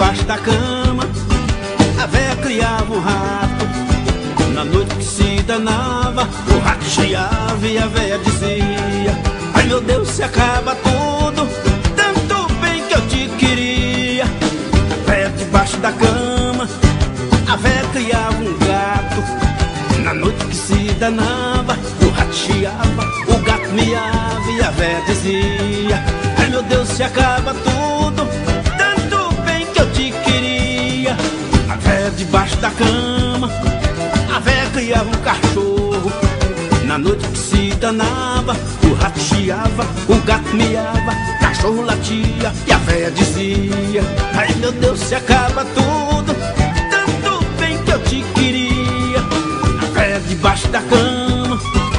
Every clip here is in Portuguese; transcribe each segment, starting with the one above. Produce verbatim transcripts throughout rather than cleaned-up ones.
debaixo da cama, a véia criava um rato. Na noite que se danava, o rato chiava e a véia dizia: ai meu Deus, se acaba tudo, tanto bem que eu te queria. A véia debaixo da cama, a véia criava um gato. Na noite que se danava, o rato chiava, o gato miava e a véia dizia: ai meu Deus, se acaba tudo, tanto bem que eu te queria. A véia debaixo da cama, a véia criava um cachorro. Na noite que se danava, o rato chiava, o gato miava, cachorro latia e a véia dizia: ai meu Deus, se acaba tudo, tanto bem que eu te queria. A véia debaixo da cama,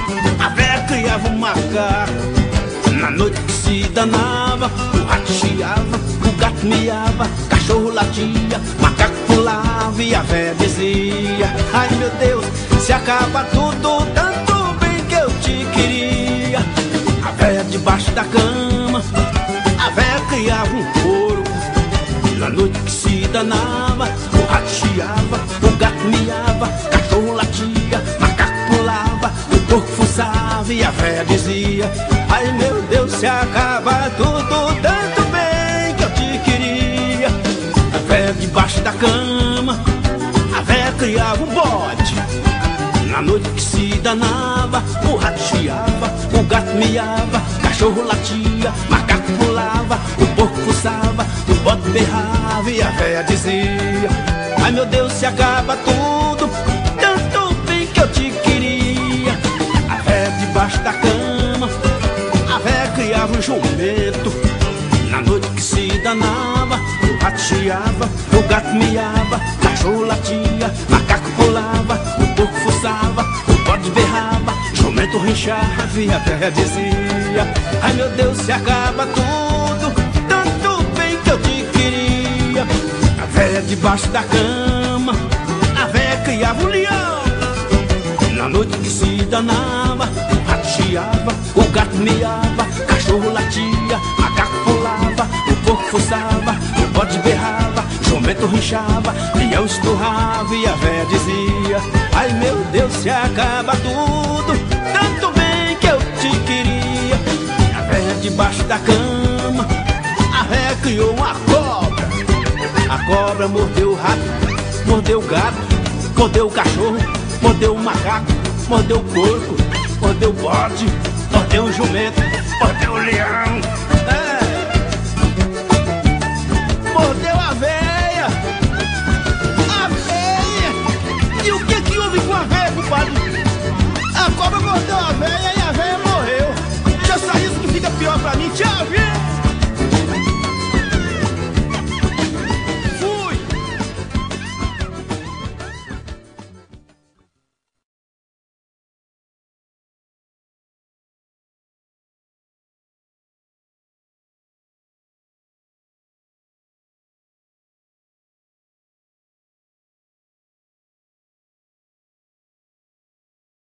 a véia criava um macaco. Na noite que se danava, o rato chiava, o gato miava, cachorro latia, macaco pulava e a véia dizia: ai meu Deus, se acaba tudo, tanto bem que eu te queria. A véia debaixo da cama, a véia criava um porco. Na noite que se danava, o rato chiava, o gato miava, cachorro latia, macaco pulava, o porco fuçava e a véia dizia: ai meu Deus, se acaba tudo, tanto bem que eu te queria. A véia debaixo da cama, a véia criava um bode. Na noite que se danava, o rato chiava, o gato miava, cachorro latia, macaco pulava, o porco fuçava, o bode berrava e a véia dizia: ai meu Deus, se acaba tudo, tanto bem que eu te queria. A véia debaixo da cama, a véia criava um jumento. Na noite que se danava, o rato chiava, o gato miava, cachorro latia, macaco pulava, o porco fuçava, o bode berrava, jumento rinchava e a véia dizia: ai meu Deus, se acaba tudo, tanto bem que eu te queria. A véia debaixo da cama, a véia criava um leão. Na noite que se danava, o rato chiava, o gato miava, cachorro latia, macaco pulava, o porco fuçava, o bode berrava, jumento rinchava, leão esturrava e a véia dizia: ai meu Deus, se acaba tudo, tanto bem que eu te queria. A véia debaixo da cama, a véia criou uma cobra. A cobra mordeu o rato, mordeu o gato, mordeu o cachorro, mordeu o macaco, mordeu o porco, mordeu o bode, mordeu o jumento, mordeu o leão